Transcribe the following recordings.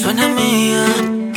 suena mía.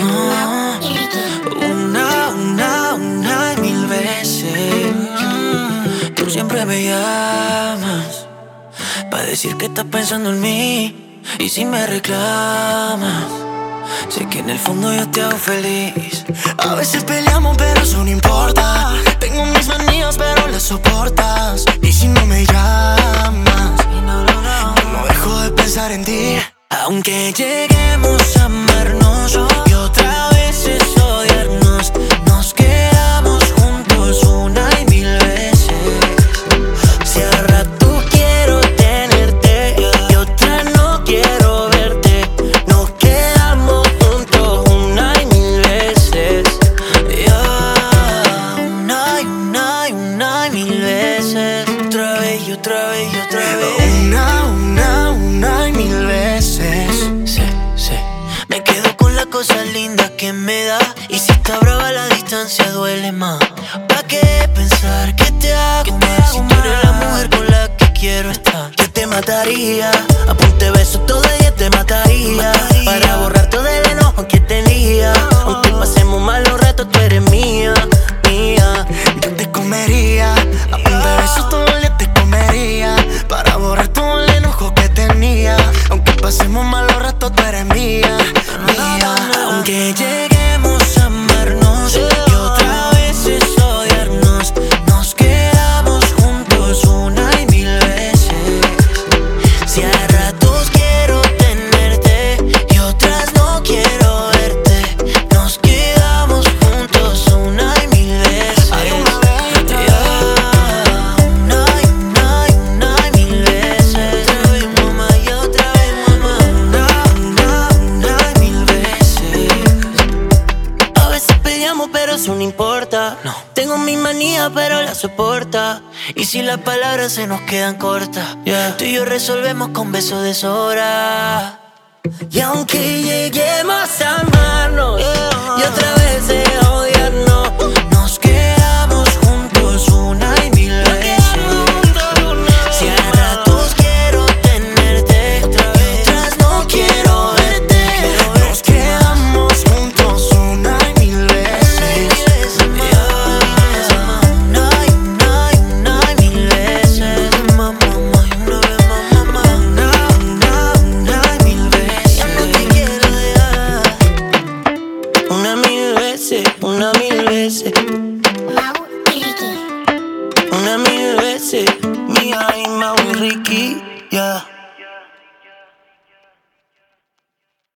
Una y mil veces. Tú siempre me llamas pa' decir que estás pensando en mí. Y si me reclamas, sé que en el fondo yo te hago feliz. A veces peleamos pero eso no importa. Tengo mis manías pero las soportas. Y si no me llamas, no dejo de pensar en ti. Aunque lleguemos a amarnos y otra vez es odiarnos, nos quedamos juntos una y mil veces. Si a rato quiero tenerte y otra no quiero verte, nos quedamos juntos una y mil veces. Una y mil veces. Otra vez y otra vez y otra vez. Una y mil veces. Sí. Me quedo con las cosas lindas que me da. Y si está brava la distancia duele más. ¿Pa' qué pensar que te hago mal? Si tú eres la mujer con la que quiero estar. Yo te mataría, apunte besos todo día te mataría. Para borrar todo el enojo que tenía. Aunque pasemos malos ratos tú eres mía. Yo te comería, apunte besos todo el día te comería. Para borrar todo el enojo que tenía. Aunque pasemos malos ratos tú eres mía. Aunque lleguemos a amarnos y otra vez es odiarnos, nos quedamos juntos una y mil veces. Si a ratos quiero tenerte y otras no quiero verte, nos quedamos juntos una y mil veces. Una y mil veces. Otra vez mamá y otra vez mamá. Una y mil veces. A veces peleamos pero eso no importa. No. Tengo mi manía pero la soporta. Y si las palabras se nos quedan cortas, tú y yo resolvemos con besos de sobra. Y aunque lleguemos a amarnos y otra